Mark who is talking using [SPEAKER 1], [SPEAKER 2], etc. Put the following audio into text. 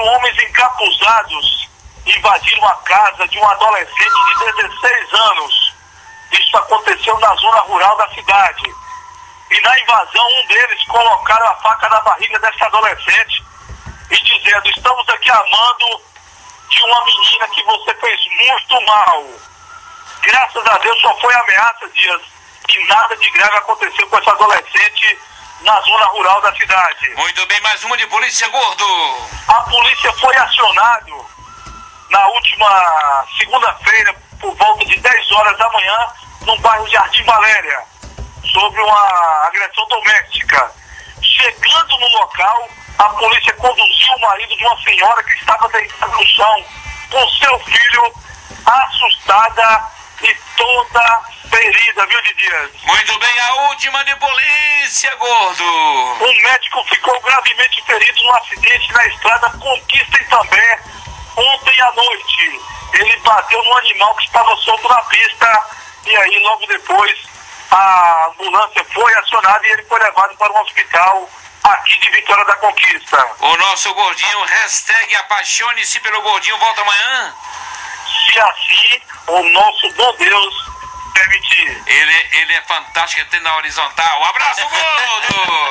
[SPEAKER 1] homens encapuzados invadiram a casa de um adolescente de 16 anos. Isso aconteceu na zona rural da cidade. E na invasão, um deles colocaram a faca na barriga dessa adolescente e dizendo: estamos aqui amando de uma menina que você fez muito mal. Graças a Deus só foi ameaça, Dias, e nada de grave aconteceu com essa adolescente na zona rural da cidade.
[SPEAKER 2] Muito bem, mais uma de polícia, gordo.
[SPEAKER 1] A polícia foi acionada na última segunda-feira, por volta de 10 horas da manhã, no bairro Jardim Valéria, sobre uma agressão doméstica. Chegando no local, a polícia conduziu o marido de uma senhora que estava deitada no chão com seu filho, assustada e toda ferida, viu, Dias?
[SPEAKER 2] Muito bem, a última de polícia, gordo.
[SPEAKER 1] Um médico ficou gravemente ferido num acidente na estrada Conquista Itambé ontem à noite. Ele bateu num animal que estava solto na pista e aí logo depois a ambulância foi acionada e ele foi levado para um hospital aqui de Vitória da Conquista.
[SPEAKER 2] O nosso gordinho, hashtag apaixone-se pelo gordinho, volta amanhã.
[SPEAKER 1] Se assim o nosso bom Deus permitir.
[SPEAKER 2] Ele é fantástico, até na horizontal. Um abraço, gordo!